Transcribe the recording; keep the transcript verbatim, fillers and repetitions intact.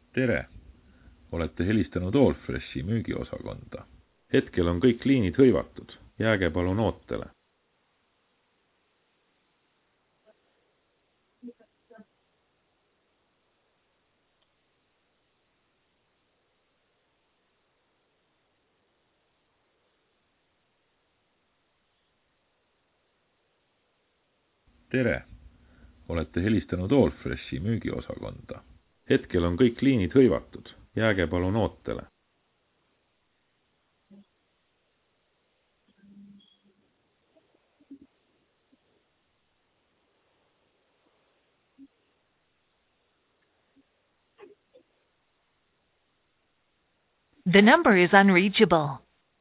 tere! Olete helistanud Allfreshi müügiosakonda. Hetkel on kõik liinid hõivatud. Jääge palun ootele. Tere! Olete helistanud Allfreshi müügiosakonda. Hetkel on kõik liinid hõivatud. Jääge palun ootele. The number is unreachable.